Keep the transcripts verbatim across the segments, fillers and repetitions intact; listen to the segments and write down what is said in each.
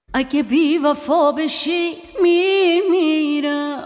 اگه بی وفا بشی میمیرم.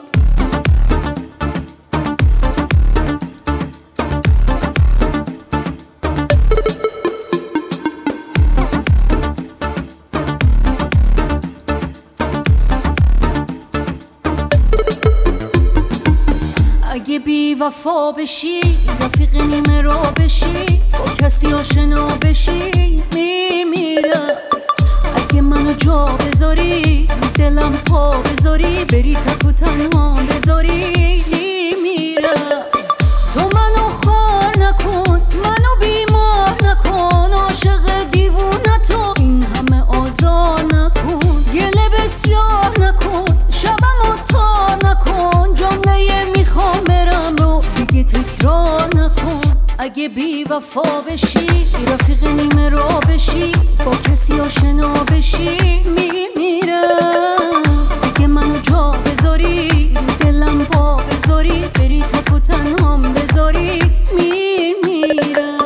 اگه بی وفا بشی، رفیق نیمه را بشی، با کسی آشنا بشی میمیرم. اگه منو جا بذاری، دلم پا بذاری، بری تک و تنها بذاری میمیرم. تو منو خار نکن، منو بیمار نکن، عاشق دیوونه تو این همه آزار نکن، گله بسیار نکن، شبمو تار نکن، جمله میخوام برم رو دیگه تکرار نکن. اگه بی وفا بشی، رفیق نیمه را بشی، با کسی آشنا بشی میمیرم. اگه منو جا بذاری، دلم پا بذاری، بری تک و تنهام بذاری میمیرم.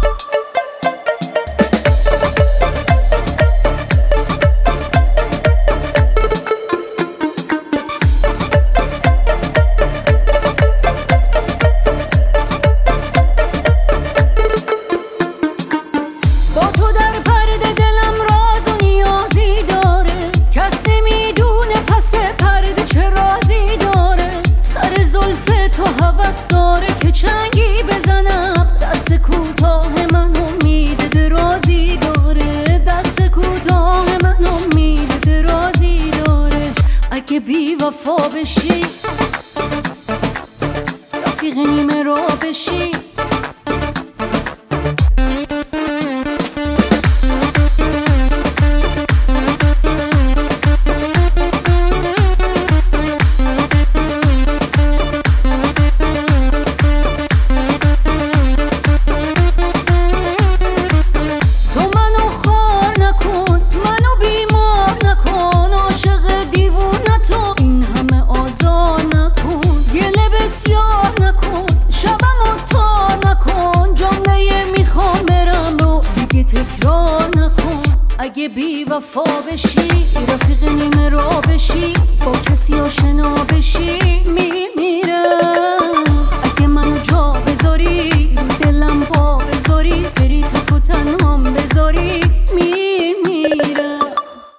داره که چنگی بزنم، دست کوتاه من امید درازی داره، دست کوتاه من امید درازی داره. اگه بی وفا بشی، رفیق نیمه را بشی، اگه بی وفا بشی، رفیق نیمه را بشی، با کسی آشنا بشی می